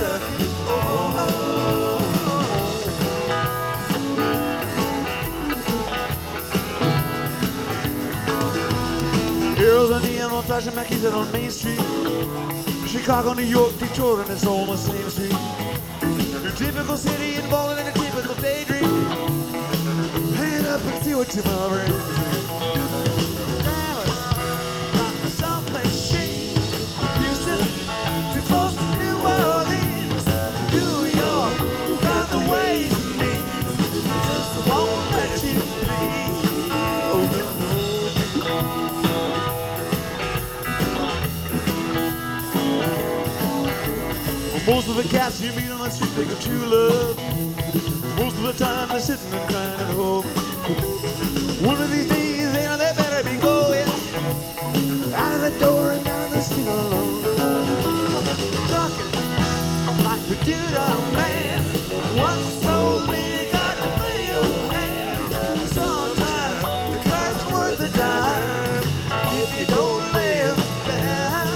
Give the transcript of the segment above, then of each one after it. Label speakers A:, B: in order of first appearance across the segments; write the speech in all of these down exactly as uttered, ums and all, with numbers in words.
A: truck. Oh, oh. Here's a neon montage of Mackey's on Main Street. Chicago, New York, Detroit, and it's all on the same street. Your typical city involved in a typical daydream. Head up and see what tomorrow brings. Dallas, not the someplace shit. Houston, too close to New Orleans. New York, got the ways you need. Just won't let you be. Oh, no, most of the cats you meet on the street think of true love. Most of the time they're sitting and crying at home. One of these days, they know they better be going out of the door and down the street alone. Talking like the dude on man. Once so many got to play your hand. Sometimes the car's worth a dime if you don't live down.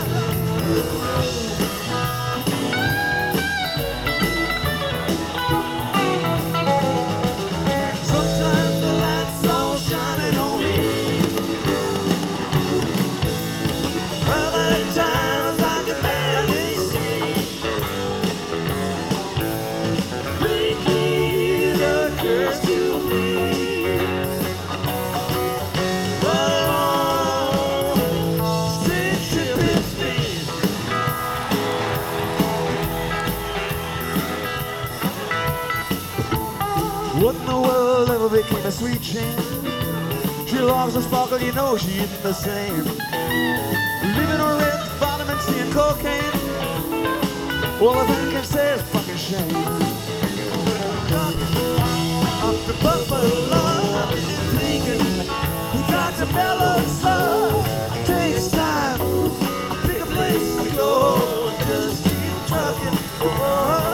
A: What in the world ever became a sweet chin? She loves the sparkle, you know she isn't the same. Living on red, vitamin C and cocaine. All I think can say is fucking shame. Up to Buffalo, thinking you got to mellow slow. Takes time, pick a place to go. Just keep trucking. Oh.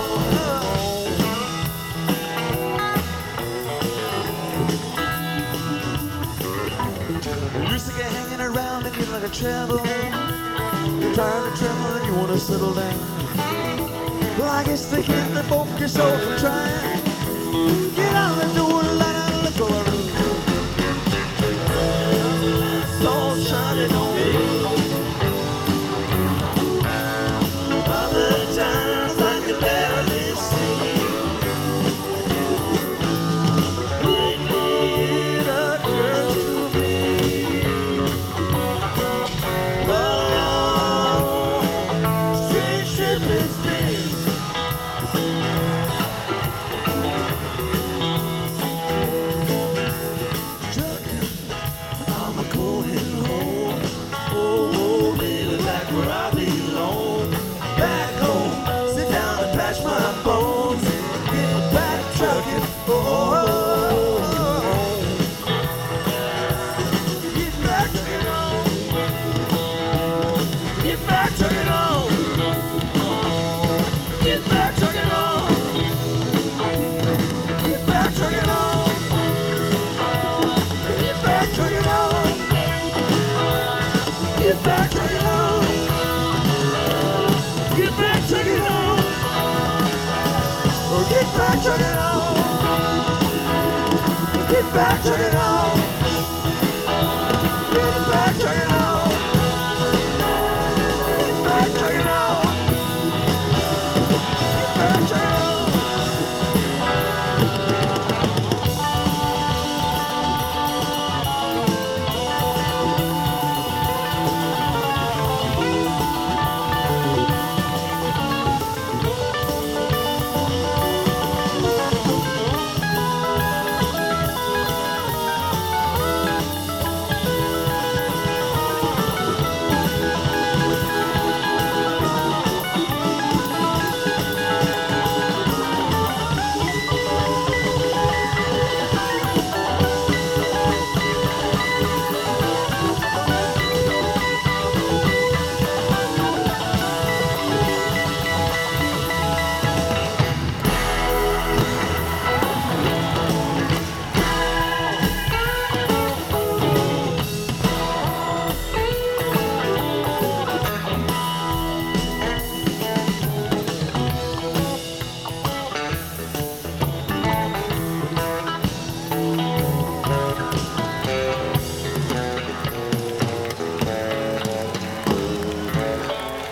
A: Used to get hanging around and get like a trouble. You're tired of trouble and you want to settle down. Well, I guess they can't revoke your soul from trying. Get out the door and let out the door. Soul shining on me. Other times I can barely see. Bring me the church to me. Get back, truck it on. Get back, truck it on. Get back, truck it on. Get back, truck it on.